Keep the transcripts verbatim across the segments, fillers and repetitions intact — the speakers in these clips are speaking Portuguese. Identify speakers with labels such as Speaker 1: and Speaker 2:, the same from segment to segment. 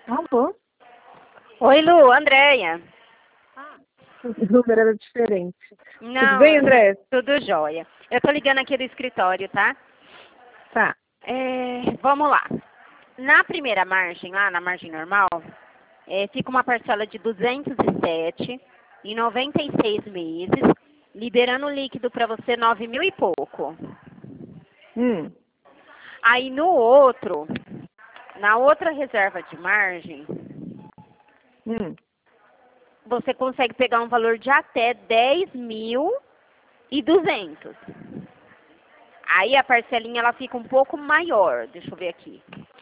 Speaker 1: Alô?
Speaker 2: Oi, Lu, Andréia.
Speaker 1: O número era diferente.
Speaker 2: Não,
Speaker 1: Tudo bem, André?
Speaker 2: tudo jóia. Eu tô ligando aqui do escritório, tá?
Speaker 1: Tá.
Speaker 2: É, vamos lá. Na primeira margem, lá na margem normal, é, fica uma parcela de duzentos e sete em noventa e seis meses, liberando líquido para você nove mil e pouco.
Speaker 1: Hum.
Speaker 2: Aí no outro, na outra reserva de margem,
Speaker 1: Hum.
Speaker 2: você consegue pegar um valor de até dez mil e duzentos. Aí a parcelinha ela fica um pouco maior. Deixa eu ver aqui.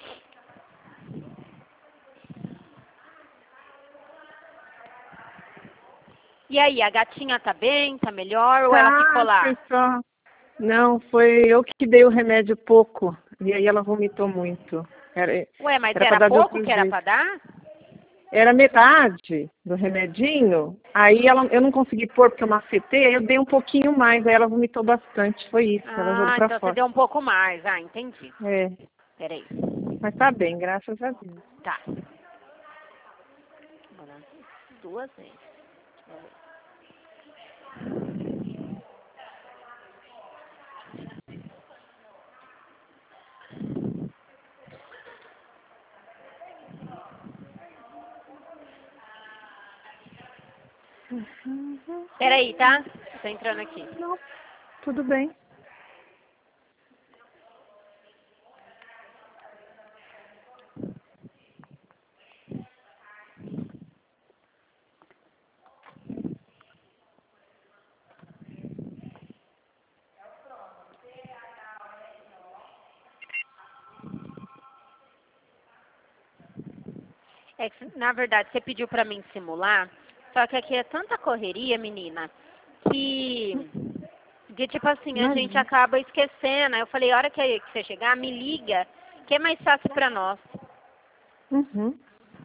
Speaker 2: E aí, a gatinha tá bem? Tá melhor? Ou ela ficou
Speaker 1: Tá,
Speaker 2: lá?
Speaker 1: foi só. Não, foi eu que dei o remédio pouco. E aí ela vomitou muito. Era,
Speaker 2: Ué, mas
Speaker 1: era pra
Speaker 2: era
Speaker 1: dar de
Speaker 2: pouco
Speaker 1: outro
Speaker 2: que era
Speaker 1: jeito.
Speaker 2: pra dar?
Speaker 1: Era metade do remedinho. Aí ela, eu não consegui pôr porque eu macetei, aí eu dei um pouquinho mais. Aí ela vomitou bastante. Foi isso. Ela jogou
Speaker 2: Ah,
Speaker 1: pra
Speaker 2: então você
Speaker 1: fora.
Speaker 2: deu um pouco mais. Ah, entendi.
Speaker 1: É.
Speaker 2: Peraí.
Speaker 1: Mas tá bem, graças a Deus.
Speaker 2: Tá. Agora, duas vezes. Peraí, tá? Tô entrando aqui.
Speaker 1: Não, tudo bem.
Speaker 2: É que, na verdade, você pediu pra mim simular, só que aqui é tanta correria, menina, que, que tipo assim, a gente
Speaker 1: Imagina.
Speaker 2: acaba esquecendo. Aí eu falei, a hora que que você chegar, me liga, que é mais fácil pra nós.
Speaker 1: Uhum.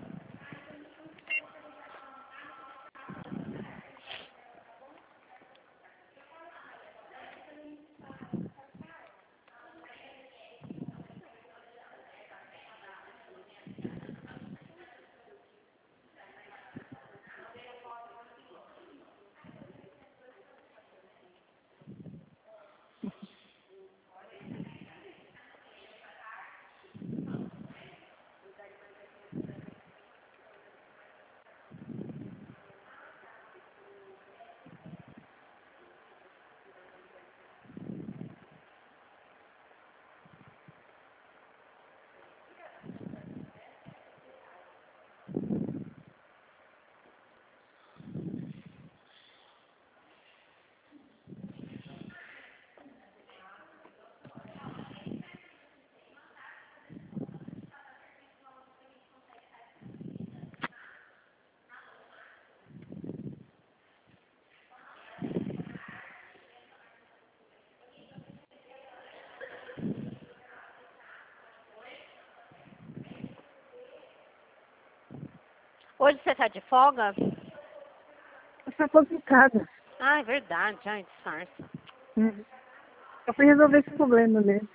Speaker 2: Hoje você tá de folga?
Speaker 1: Eu sou aposentada.
Speaker 2: Ah, é verdade. Ai, disfarça.
Speaker 1: Uhum. Eu fui resolver esse problema mesmo.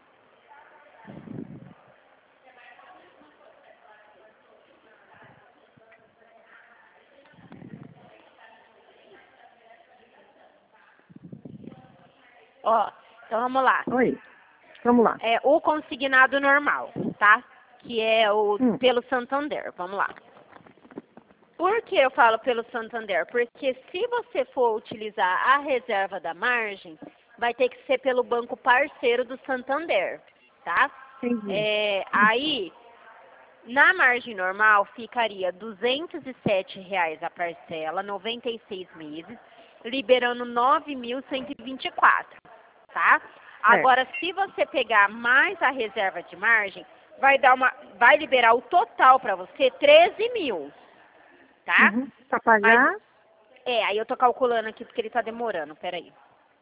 Speaker 2: Ó, então vamos lá.
Speaker 1: Oi, vamos lá.
Speaker 2: É o consignado normal, tá? Que é o
Speaker 1: Hum.
Speaker 2: pelo Santander. Vamos lá. Por que eu falo pelo Santander? Porque se você for utilizar a reserva da margem, vai ter que ser pelo banco parceiro do Santander, tá?
Speaker 1: Entendi.
Speaker 2: É, aí, na margem normal, ficaria duzentos e sete reais a parcela, noventa e seis meses, liberando nove mil cento e vinte e quatro, tá?
Speaker 1: Certo.
Speaker 2: Agora, se você pegar mais a reserva de margem, vai dar uma, vai liberar o total para você treze mil, tá?
Speaker 1: Uhum. Pra
Speaker 2: Mas,
Speaker 1: pagar,
Speaker 2: é, aí eu tô calculando aqui porque ele tá demorando, peraí.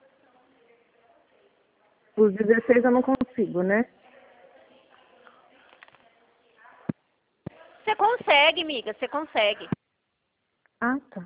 Speaker 1: os dezesseis eu não consigo, né?
Speaker 2: Você consegue, amiga, você consegue.
Speaker 1: Ah, tá.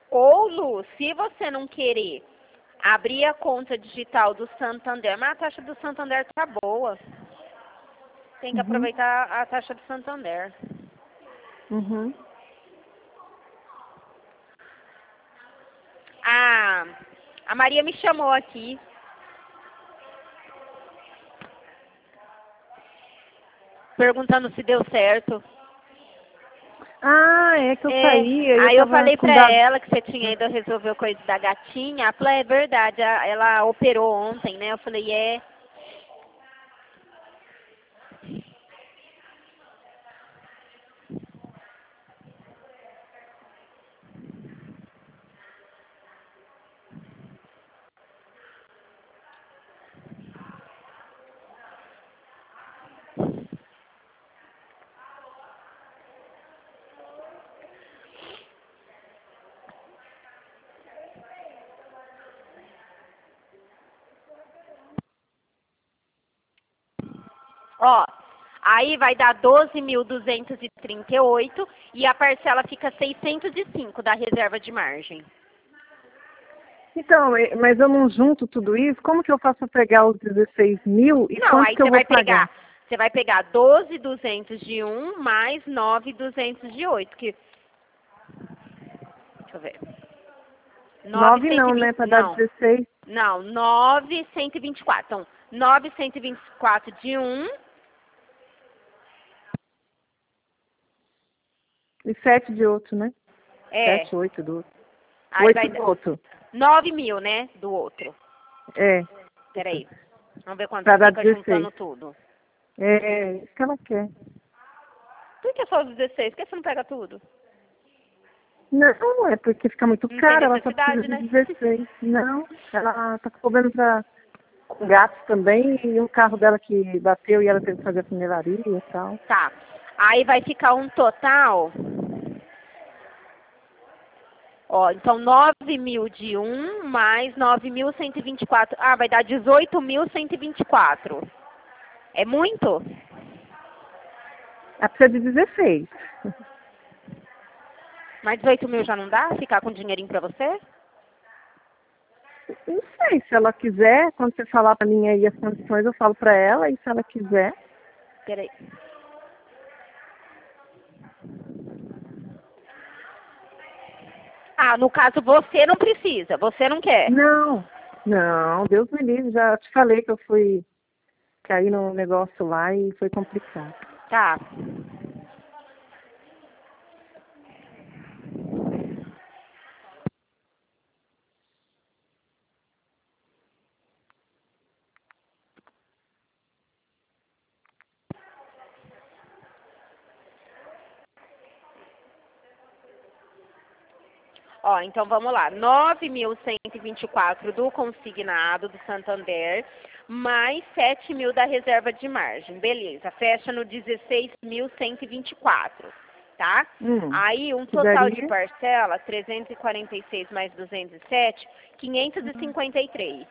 Speaker 2: Ou, Lu, se você não querer abrir a conta digital do Santander, mas a taxa do Santander tá boa. Tem que
Speaker 1: Uhum.
Speaker 2: aproveitar a taxa do Santander.
Speaker 1: Uhum.
Speaker 2: A, a Maria me chamou aqui. Perguntando se deu certo.
Speaker 1: Ah, é que eu
Speaker 2: É,
Speaker 1: saí.
Speaker 2: aí
Speaker 1: eu
Speaker 2: eu
Speaker 1: tava
Speaker 2: falei
Speaker 1: com
Speaker 2: pra
Speaker 1: dado.
Speaker 2: ela que você tinha ido resolver coisa da gatinha. Ela falou, é verdade, a- ela operou ontem, né? Eu falei, é. Ó, aí vai dar doze mil duzentos e trinta e oito e a parcela fica seiscentos e cinco da reserva de margem.
Speaker 1: Então, é, mas eu não junto tudo isso. Como que eu faço para pegar os dezesseis mil e
Speaker 2: Não,
Speaker 1: quanto
Speaker 2: aí
Speaker 1: que eu
Speaker 2: você
Speaker 1: vou
Speaker 2: vai
Speaker 1: pagar?
Speaker 2: pegar, você vai pegar doze mil duzentos e um mais nove mil duzentos e oito, que deixa eu ver.
Speaker 1: Nove não, né?
Speaker 2: nove mil cento e vinte,
Speaker 1: Para dar
Speaker 2: não.
Speaker 1: dezesseis
Speaker 2: Não, nove mil cento e vinte e quatro. Então, nove mil cento e vinte e quatro de um,
Speaker 1: e sete de outro, né?
Speaker 2: é.
Speaker 1: Sete, oito do outro.
Speaker 2: Aí
Speaker 1: Oito
Speaker 2: vai
Speaker 1: do
Speaker 2: dar
Speaker 1: outro.
Speaker 2: nove mil, né, do outro.
Speaker 1: É.
Speaker 2: Peraí. Vamos ver quanto
Speaker 1: Para dar
Speaker 2: fica
Speaker 1: dezesseis.
Speaker 2: juntando tudo.
Speaker 1: É, isso que ela quer.
Speaker 2: Por que só os dezesseis? Por que você não pega tudo?
Speaker 1: Não, é porque fica muito
Speaker 2: Não tem
Speaker 1: caro, ela só precisa
Speaker 2: necessidade,
Speaker 1: de
Speaker 2: né?
Speaker 1: dezesseis. Não, ela tá com problema pra, com gatos também e um carro dela que bateu e ela teve que fazer a funeraria e tal.
Speaker 2: Tá. Aí vai ficar um total. Ó, então nove mil de um mais nove mil cento e vinte e quatro. Ah, vai dar dezoito mil cento e vinte e quatro. É muito?
Speaker 1: Ela precisa de dezesseis.
Speaker 2: Mas dezoito mil já não dá? Ficar com dinheirinho pra você?
Speaker 1: Não sei, se ela quiser, quando você falar pra mim aí as condições, eu falo pra ela, e se ela quiser.
Speaker 2: Peraí. Ah, no caso você não precisa, você não quer.
Speaker 1: Não, não, Deus me livre, já te falei que eu fui cair no negócio lá e foi complicado.
Speaker 2: Tá. Ó, então vamos lá. nove mil cento e vinte e quatro do consignado do Santander, mais sete mil da reserva de margem. Beleza, fecha no dezesseis mil cento e vinte e quatro, tá?
Speaker 1: Hum,
Speaker 2: Aí um
Speaker 1: que
Speaker 2: total de
Speaker 1: daria?
Speaker 2: parcela, trezentos e quarenta e seis mais duzentos e sete, quinhentos e cinquenta e três.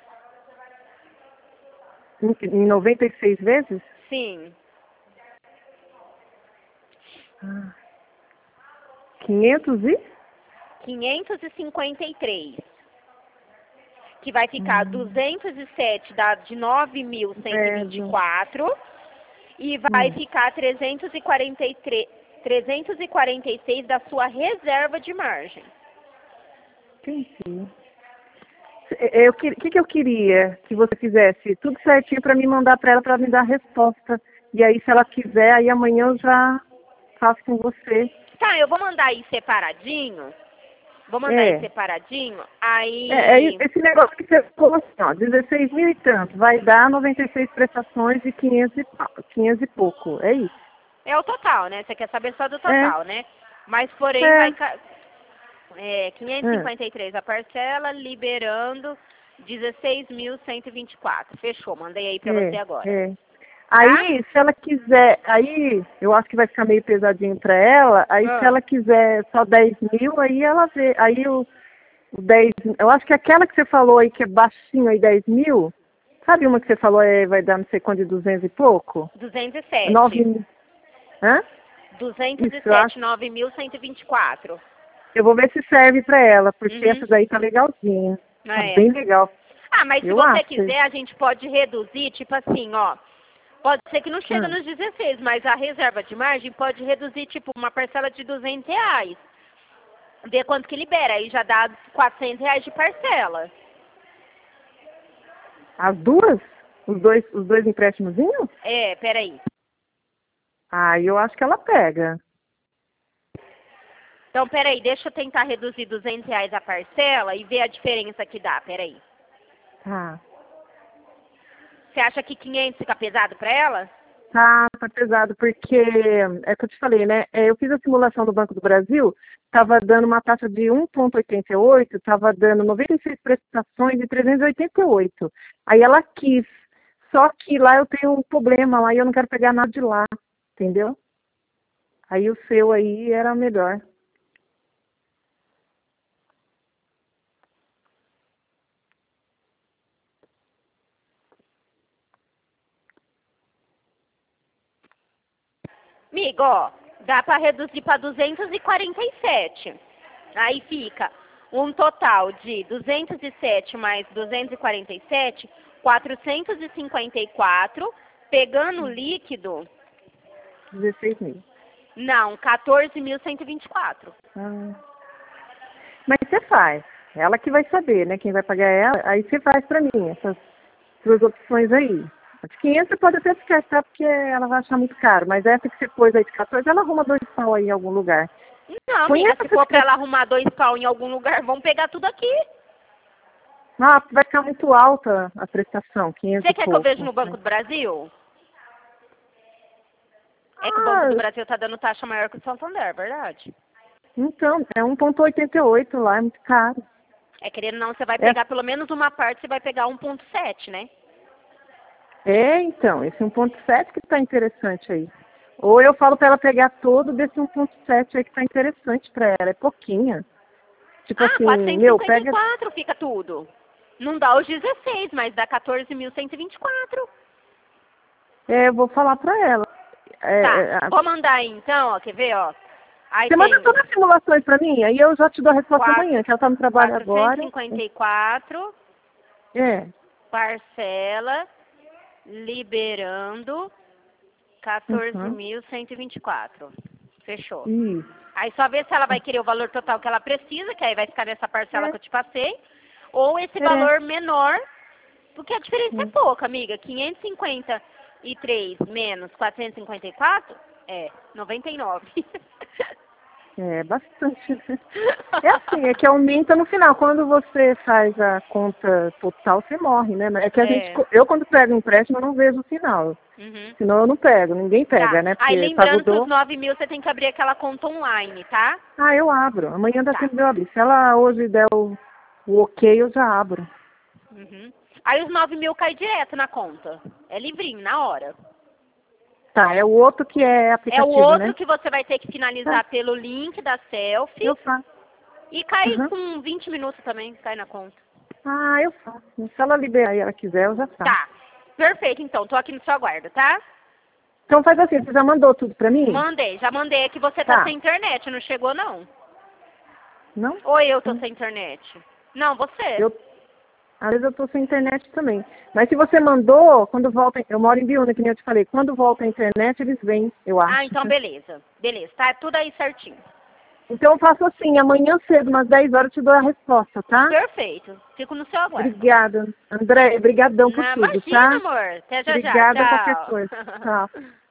Speaker 1: Em, em noventa e seis vezes?
Speaker 2: Sim.
Speaker 1: Ah, quinhentos e?
Speaker 2: quinhentos e cinquenta e três. Que vai ficar
Speaker 1: Hum.
Speaker 2: duzentos e sete da, de nove mil cento e vinte e quatro e vai
Speaker 1: Hum.
Speaker 2: ficar trezentos e quarenta e três, trezentos e quarenta e seis da sua reserva de margem.
Speaker 1: Entendi. Eu, que- o que, que eu queria que você fizesse? Tudo certinho para me mandar para ela, para me dar a resposta. E aí, se ela quiser, aí amanhã eu já faço com você.
Speaker 2: Tá, eu vou mandar aí separadinho. Vou mandar aí
Speaker 1: É.
Speaker 2: separadinho. Aí.
Speaker 1: É, é esse negócio que você falou assim, ó, dezesseis mil e tanto, vai dar noventa e seis prestações de quinhentos e, pa- quinhentos e pouco, é isso?
Speaker 2: É o total, né? Você quer saber só do
Speaker 1: É,
Speaker 2: total, né? Mas porém
Speaker 1: é,
Speaker 2: vai. ca- É, quinhentos e cinquenta e três a parcela, liberando dezesseis mil cento e vinte e quatro. Fechou, mandei aí pra você
Speaker 1: é,
Speaker 2: agora.
Speaker 1: é.
Speaker 2: Tá?
Speaker 1: Aí, se ela quiser, aí eu acho que vai ficar meio pesadinho para ela, aí se
Speaker 2: Ah.
Speaker 1: ela quiser só dez mil, aí ela vê, aí o, o dez, eu acho que aquela que você falou aí que é baixinho aí, dez mil, sabe uma que você falou é, vai dar não sei quanto de duzentos e pouco?
Speaker 2: duzentos e sete.
Speaker 1: nove mil, hã?
Speaker 2: duzentos e
Speaker 1: Isso, eu acho.
Speaker 2: sete, nove mil cento e vinte e quatro.
Speaker 1: Eu vou ver se serve pra ela, porque
Speaker 2: Uhum.
Speaker 1: essa daí tá legalzinha. Tá
Speaker 2: É.
Speaker 1: bem legal.
Speaker 2: Ah, mas se
Speaker 1: Eu
Speaker 2: você
Speaker 1: acho.
Speaker 2: quiser, a gente pode reduzir, tipo assim, ó. Pode ser que não chega
Speaker 1: Hum.
Speaker 2: nos dezesseis, mas a reserva de margem pode reduzir, tipo, uma parcela de duzentos reais. Ver quanto que libera, aí já dá quatrocentos reais de parcela.
Speaker 1: As duas? Os dois, os dois empréstimos?
Speaker 2: É, peraí.
Speaker 1: Ah, eu acho que ela pega.
Speaker 2: Então, peraí, deixa eu tentar reduzir duzentos reais a parcela e ver a diferença que dá, peraí.
Speaker 1: Tá.
Speaker 2: Você acha que quinhentos fica pesado pra ela?
Speaker 1: Tá, tá pesado, porque é que eu te falei, né? é, Eu fiz a simulação do Banco do Brasil, estava dando uma taxa de um vírgula oitenta e oito, estava dando noventa e seis prestações de trezentos e oitenta e oito. Aí ela quis. Só que lá eu tenho um problema lá e eu não quero pegar nada de lá, entendeu? Aí o seu aí era melhor.
Speaker 2: Amigo, ó, dá pra reduzir pra duzentos e quarenta e sete. Aí fica um total de duzentos e sete mais duzentos e quarenta e sete, quatrocentos e cinquenta e quatro, pegando o líquido,
Speaker 1: dezesseis mil.
Speaker 2: não, quatorze mil cento e vinte e quatro.
Speaker 1: Ah. Mas você faz. Ela que vai saber, né? Quem vai pagar é ela. Aí você faz pra mim essas duas opções aí. As quinhentos você pode até ficar, tá? Porque ela vai achar muito caro. Mas essa que você pôs aí de quatorze, ela arruma dois pau aí em algum lugar.
Speaker 2: Não,
Speaker 1: Põe
Speaker 2: amiga,
Speaker 1: essa
Speaker 2: se
Speaker 1: que
Speaker 2: for pra
Speaker 1: você-
Speaker 2: ela arrumar dois pau em algum lugar, vamos pegar tudo aqui.
Speaker 1: Ah, vai ficar muito alta a prestação, quinhentos
Speaker 2: Você
Speaker 1: e
Speaker 2: quer que eu
Speaker 1: pouco.
Speaker 2: veja no Banco do Brasil? É que o Banco
Speaker 1: Ah,
Speaker 2: do Brasil tá dando taxa maior que o Santander, é verdade?
Speaker 1: então, é um vírgula oitenta e oito lá, é muito caro.
Speaker 2: É, querendo ou não, você vai
Speaker 1: É,
Speaker 2: pegar pelo menos uma parte, você vai pegar um vírgula sete, né?
Speaker 1: é então, esse um vírgula sete que tá interessante aí. Ou eu falo pra ela pegar todo desse um vírgula sete aí que tá interessante pra ela, é pouquinha. Tipo
Speaker 2: Ah,
Speaker 1: assim,
Speaker 2: quatrocentos e
Speaker 1: meu,
Speaker 2: cinquenta e
Speaker 1: pega.
Speaker 2: quatro fica tudo. Não dá os dezesseis, mas dá quatorze mil cento e vinte e quatro.
Speaker 1: É, eu vou falar pra ela. É,
Speaker 2: Tá,
Speaker 1: é, a-
Speaker 2: vou mandar aí então, ó, quer ver, ó. Aí
Speaker 1: você manda
Speaker 2: tem
Speaker 1: todas as simulações pra mim, aí eu já te dou a resposta
Speaker 2: quatro-
Speaker 1: amanhã, que ela tá no trabalho
Speaker 2: quatrocentos e
Speaker 1: agora.
Speaker 2: cinquenta e quatro,
Speaker 1: É,
Speaker 2: parcela, liberando quatorze
Speaker 1: uhum,
Speaker 2: mil cento e vinte e quatro. Fechou.
Speaker 1: isso.
Speaker 2: Aí só ver se ela vai querer o valor total que ela precisa, que aí vai ficar nessa parcela
Speaker 1: É,
Speaker 2: que eu te passei, ou esse
Speaker 1: é.
Speaker 2: valor menor, porque a diferença é
Speaker 1: Hum.
Speaker 2: pouca, amiga. quinhentos e cinquenta e três menos quatrocentos e cinquenta e quatro é noventa e nove.
Speaker 1: É bastante, né? É assim, é que aumenta no final. Quando você faz a conta total, você morre, né? É que a gente,
Speaker 2: É.
Speaker 1: eu quando pego um empréstimo, eu não vejo o final.
Speaker 2: Uhum.
Speaker 1: Senão eu não pego, ninguém pega,
Speaker 2: Tá.
Speaker 1: né?
Speaker 2: Aí
Speaker 1: Porque
Speaker 2: lembrando que os
Speaker 1: pagou.
Speaker 2: nove mil você tem que abrir aquela conta online, tá?
Speaker 1: Ah, eu abro. Amanhã dá
Speaker 2: Tá.
Speaker 1: tempo de eu abrir. Se ela hoje der o, o ok, eu já abro.
Speaker 2: Uhum. Aí os nove mil cai direto na conta. É livrinho, na hora.
Speaker 1: Tá, é o outro que é
Speaker 2: É o
Speaker 1: aplicativo,
Speaker 2: outro
Speaker 1: né?
Speaker 2: que você vai ter que finalizar
Speaker 1: Tá,
Speaker 2: pelo link da selfie.
Speaker 1: eu faço.
Speaker 2: E cai
Speaker 1: Uhum.
Speaker 2: com vinte minutos também, cai na conta.
Speaker 1: Ah, eu faço. Se ela liberar e ela quiser, eu já faço.
Speaker 2: Tá. Perfeito, então. Tô aqui no seu aguardo, tá?
Speaker 1: Então faz assim, você já mandou tudo pra mim?
Speaker 2: Mandei, já mandei. É que você tá
Speaker 1: Tá.
Speaker 2: sem internet, não chegou, não?
Speaker 1: Não?
Speaker 2: Ou eu tô
Speaker 1: Hum.
Speaker 2: sem internet? Não, você.
Speaker 1: Eu, às vezes eu tô sem internet também. Mas se você mandou, quando volta, eu moro em Biúna, que nem eu te falei, quando volta a internet, eles vêm, eu acho.
Speaker 2: Ah, então beleza. Beleza, tá tudo aí certinho.
Speaker 1: Então eu faço assim, amanhã cedo, umas dez horas, eu te dou a resposta, tá?
Speaker 2: Perfeito. Fico no seu aguardo.
Speaker 1: Obrigada. André, brigadão por
Speaker 2: Não,
Speaker 1: tudo,
Speaker 2: imagina,
Speaker 1: tá?
Speaker 2: amor. Até já já.
Speaker 1: Obrigada
Speaker 2: Tchau.
Speaker 1: qualquer coisa. Tchau.